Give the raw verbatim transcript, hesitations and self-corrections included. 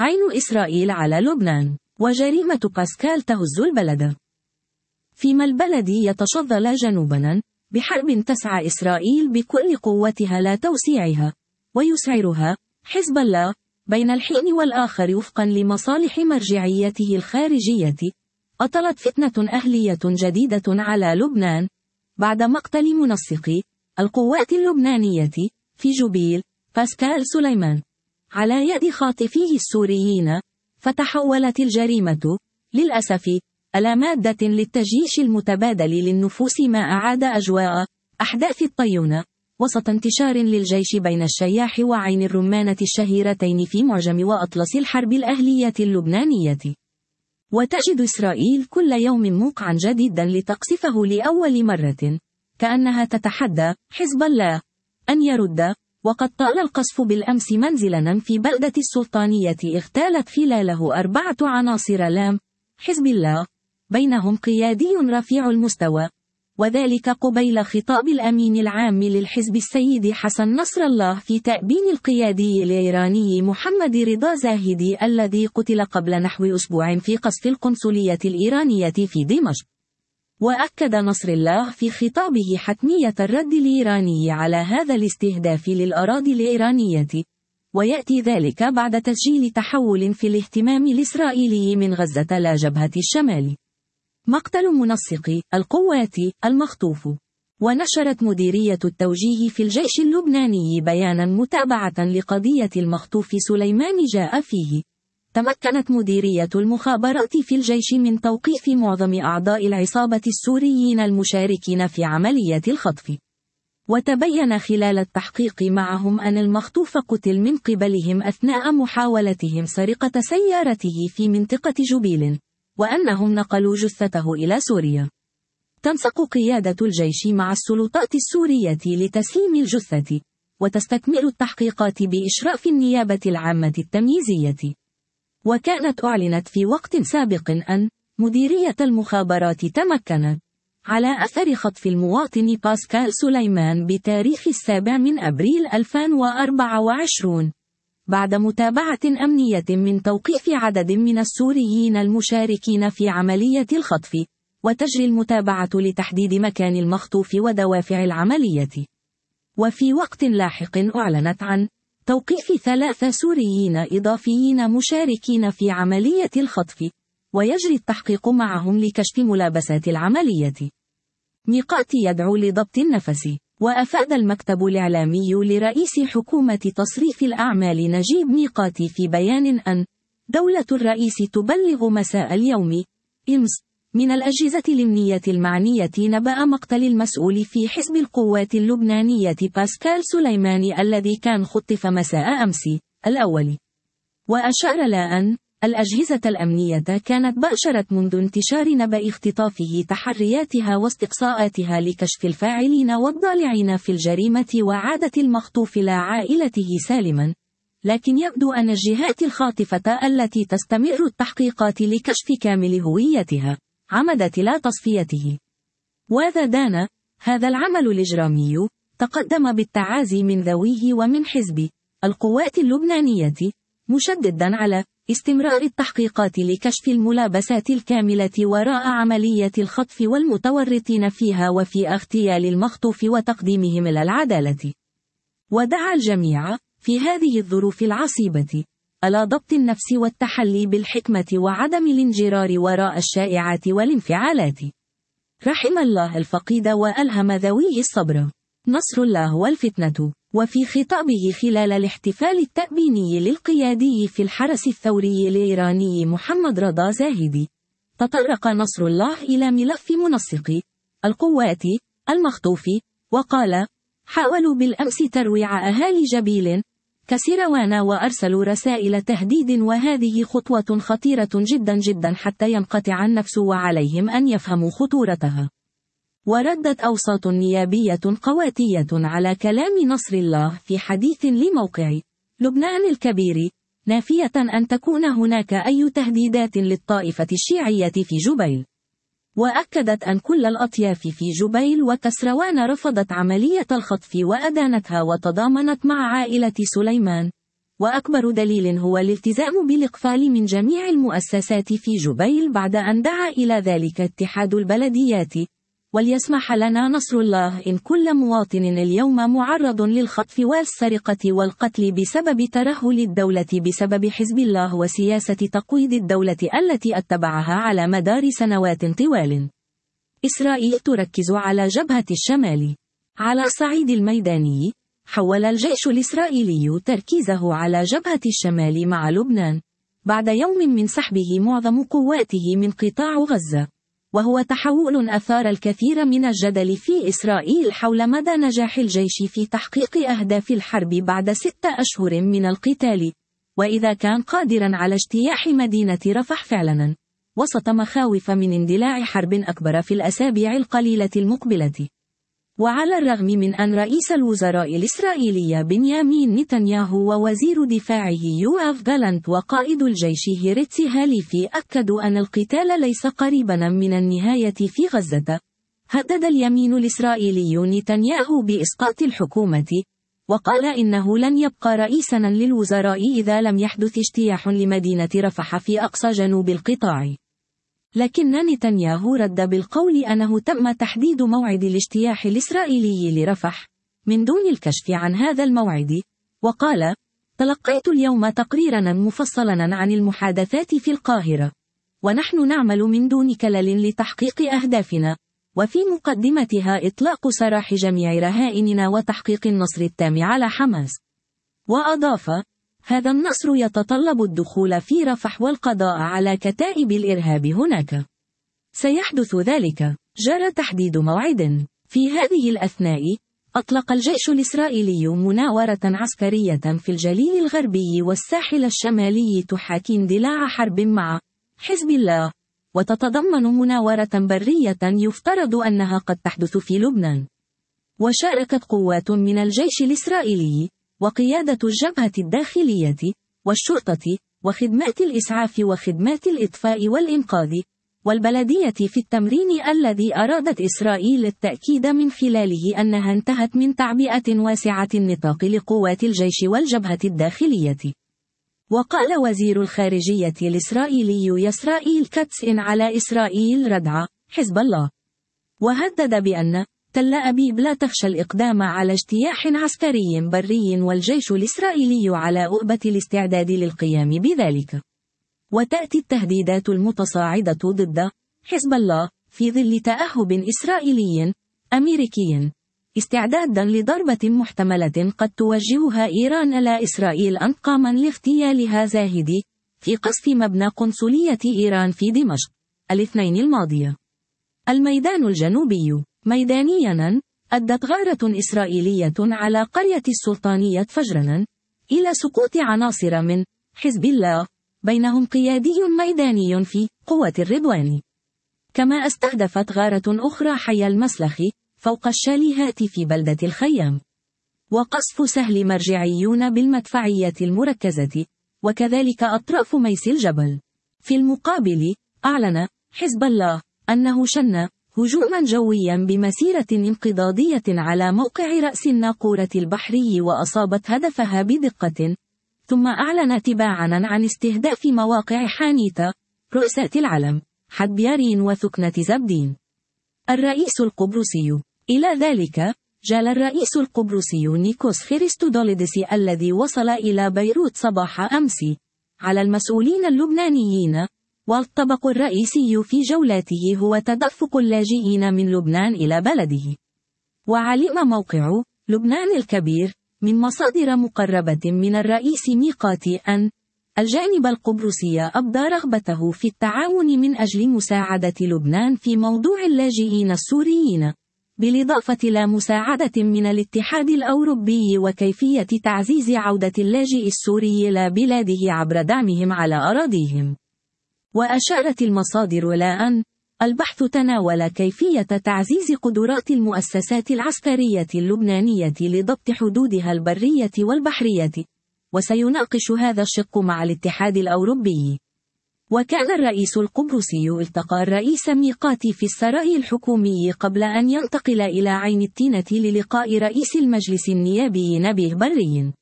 عين إسرائيل على لبنان، وجريمة باسكال تهز البلد. فيما البلد يتشظى جنوبا بحرب تسعى إسرائيل بكل قوتها لا توسيعها ويسعرها حزب الله بين الحين والآخر وفقا لمصالح مرجعيته الخارجية. أطلت فتنة أهلية جديدة على لبنان بعد مقتل منسق القوات اللبنانية في جبيل باسكال سليمان على يد خاطفيه السوريين، فتحولت الجريمة للأسف إلى مادة للتجيش المتبادل للنفوس، ما أعاد أجواء أحداث الطيونة وسط انتشار للجيش بين الشياح وعين الرمانة الشهيرتين في معجم وأطلس الحرب الأهلية اللبنانية. وتجد إسرائيل كل يوم موقعا جديدا لتقصفه لأول مرة، كأنها تتحدى حزب الله أن يرد. وقد طال القصف بالأمس منزلا في بلدة السلطانية اغتالت خلاله أربعة عناصر لام حزب الله، بينهم قيادي رفيع المستوى، وذلك قبيل خطاب الأمين العام للحزب السيد حسن نصر الله في تأبين القيادي الإيراني محمد رضا زاهدي الذي قتل قبل نحو أسبوع في قصف القنصلية الإيرانية في دمشق. وأكد نصر الله في خطابه حتمية الرد الإيراني على هذا الاستهداف للأراضي الإيرانية، ويأتي ذلك بعد تسجيل تحول في الاهتمام الإسرائيلي من غزة لا جبهة الشمال. مقتل منسق القوات المخطوف. ونشرت مديرية التوجيه في الجيش اللبناني بيانا متابعة لقضية المخطوف سليمان جاء فيه: تمكنت مديرية المخابرات في الجيش من توقيف معظم أعضاء العصابة السوريين المشاركين في عملية الخطف. وتبين خلال التحقيق معهم أن المخطوف قتل من قبلهم أثناء محاولتهم سرقة سيارته في منطقة جبيل، وأنهم نقلوا جثته إلى سوريا. تنسق قيادة الجيش مع السلطات السورية لتسليم الجثة، وتستكمل التحقيقات بإشراف النيابة العامة التمييزية. وكانت أعلنت في وقت سابق أن مديرية المخابرات تمكنت على أثر خطف المواطن باسكال سليمان بتاريخ السابع من أبريل ألفين وأربعة وعشرين بعد متابعة أمنية من توقيف عدد من السوريين المشاركين في عملية الخطف، وتجري المتابعة لتحديد مكان المخطوف ودوافع العملية. وفي وقت لاحق أعلنت عن توقيف ثلاثة سوريين إضافيين مشاركين في عملية الخطف، ويجري التحقيق معهم لكشف ملابسات العملية. ميقاتي يدعو لضبط النفس. وأفاد المكتب الإعلامي لرئيس حكومة تصريف الأعمال نجيب ميقاتي في بيان أن دولة الرئيس تبلغ مساء اليوم أمس من الأجهزة الأمنية المعنية نبأ مقتل المسؤول في حزب القوات اللبنانية باسكال سليماني الذي كان خطف مساء أمس الأول. وأشار لأن الأجهزة الأمنية كانت باشرت منذ انتشار نبأ اختطافه تحرياتها واستقصاءاتها لكشف الفاعلين والضالعين في الجريمة وعادة المخطوف إلى عائلته سالما، لكن يبدو أن الجهات الخاطفة التي تستمر التحقيقات لكشف كامل هويتها عمدت إلى تصفيته. وذا دان هذا العمل الإجرامي تقدم بالتعازي من ذويه ومن حزب القوات اللبنانية، مشددا على استمرار التحقيقات لكشف الملابسات الكاملة وراء عملية الخطف والمتورطين فيها وفي اغتيال المخطوف وتقديمهم إلى العدالة. ودعا الجميع في هذه الظروف العصيبة إلى ضبط النفس والتحلي بالحكمة وعدم الانجرار وراء الشائعات والانفعالات. رحم الله الفقيد وألهم ذويه الصبر. نصر الله والفتنة. وفي خطابه خلال الاحتفال التأبيني للقيادي في الحرس الثوري الإيراني محمد رضا زاهدي، تطرق نصر الله إلى ملف منسق القوات المخطوف، وقال: حاولوا بالأمس ترويع أهالي جبيل كسروان وأرسلوا رسائل تهديد، وهذه خطوة خطيرة جدا جدا حتى ينقطع النفس وعليهم أن يفهموا خطورتها. وردت أوساط نيابية قواتية على كلام نصر الله في حديث لموقع لبنان الكبير، نافية أن تكون هناك أي تهديدات للطائفة الشيعية في جبيل. وأكدت أن كل الأطياف في جبيل وكسروان رفضت عملية الخطف وأدانتها وتضامنت مع عائلة سليمان، وأكبر دليل هو الالتزام بالإقفال من جميع المؤسسات في جبيل بعد أن دعا إلى ذلك اتحاد البلديات. وليسمح لنا نصر الله إن كل مواطن اليوم معرض للخطف والسرقة والقتل بسبب ترهل الدولة بسبب حزب الله وسياسة تقويض الدولة التي اتبعها على مدار سنوات طوال. إسرائيل تركز على جبهة الشمال. على الصعيد الميداني، حول الجيش الإسرائيلي تركيزه على جبهة الشمال مع لبنان، بعد يوم من سحبه معظم قواته من قطاع غزة، وهو تحول أثار الكثير من الجدل في إسرائيل حول مدى نجاح الجيش في تحقيق أهداف الحرب بعد ستة أشهر من القتال، وإذا كان قادرا على اجتياح مدينة رفح فعلا، وسط مخاوف من اندلاع حرب أكبر في الأسابيع القليلة المقبلة. وعلى الرغم من أن رئيس الوزراء الإسرائيلي بنيامين نتنياهو ووزير دفاعه يوآف غالانت وقائد الجيش هيرتسي هاليفي أكدوا أن القتال ليس قريبا من النهاية في غزة، هدد اليمين الإسرائيلي نتنياهو بإسقاط الحكومة، وقال إنه لن يبقى رئيسا للوزراء إذا لم يحدث اجتياح لمدينة رفح في أقصى جنوب القطاع. لكن نتنياهو رد بالقول أنه تم تحديد موعد الاجتياح الإسرائيلي لرفح من دون الكشف عن هذا الموعد، وقال: تلقيت اليوم تقريرا مفصلا عن المحادثات في القاهرة، ونحن نعمل من دون كلل لتحقيق أهدافنا، وفي مقدمتها إطلاق سراح جميع رهائننا وتحقيق النصر التام على حماس. وأضاف: هذا النصر يتطلب الدخول في رفح والقضاء على كتائب الإرهاب هناك. سيحدث ذلك. جرى تحديد موعد. في هذه الأثناء، أطلق الجيش الإسرائيلي مناورة عسكرية في الجليل الغربي والساحل الشمالي تحاكي اندلاع حرب مع حزب الله، وتتضمن مناورة برية يفترض أنها قد تحدث في لبنان. وشاركت قوات من الجيش الإسرائيلي وقيادة الجبهة الداخلية والشرطة وخدمات الإسعاف وخدمات الإطفاء والإنقاذ والبلدية في التمرين الذي أرادت إسرائيل التأكيد من خلاله أنها انتهت من تعبئة واسعة النطاق لقوات الجيش والجبهة الداخلية. وقال وزير الخارجية الإسرائيلي إسرائيل كاتس إن على إسرائيل ردع حزب الله، وهدد بأن تل أبيب لا تخشى الإقدام على اجتياح عسكري بري، والجيش الإسرائيلي على أؤبة الاستعداد للقيام بذلك. وتأتي التهديدات المتصاعدة ضد حزب الله في ظل تأهب إسرائيلي أمريكي استعدادا لضربة محتملة قد توجهها إيران إلى إسرائيل انتقاما لاغتيالها زاهدي في قصف مبنى قنصلية إيران في دمشق الاثنين الماضية. الميدان الجنوبي. ميدانياً، أدت غارة إسرائيلية على قرية السلطانية فجراً إلى سقوط عناصر من حزب الله، بينهم قيادي ميداني في قوة الرضوان. كما استهدفت غارة أخرى حي المسلخ فوق الشاليهات في بلدة الخيام. وقصف سهل مرجعيون بالمدفعية المركزة، وكذلك أطراف ميس الجبل. في المقابل، أعلن حزب الله أنه شن هجوما جويا بمسيرة انقضاضية على موقع رأس الناقورة البحري وأصابت هدفها بدقة، ثم أعلن تباعا عن استهداف مواقع حانيتا، رؤسات العلم، حدبيارين وثكنة زبدين. الرئيس القبرصي. إلى ذلك، جال الرئيس القبرصي نيكوس خريستودوليدس الذي وصل إلى بيروت صباح أمس على المسؤولين اللبنانيين، والطبق الرئيسي في جولاته هو تدفق اللاجئين من لبنان إلى بلده. وعلم موقع لبنان الكبير من مصادر مقربة من الرئيس ميقاتي أن الجانب القبرصي أبدى رغبته في التعاون من أجل مساعدة لبنان في موضوع اللاجئين السوريين، بالإضافة إلى مساعدة من الاتحاد الأوروبي وكيفية تعزيز عودة اللاجئ السوري إلى بلاده عبر دعمهم على أراضيهم. وأشارت المصادر إلى أن البحث تناول كيفية تعزيز قدرات المؤسسات العسكرية اللبنانية لضبط حدودها البرية والبحرية، وسيناقش هذا الشق مع الاتحاد الأوروبي. وكان الرئيس القبرصي التقى الرئيس ميقاتي في السراي الحكومي قبل أن ينتقل إلى عين التينة للقاء رئيس المجلس النيابي نبيه بري.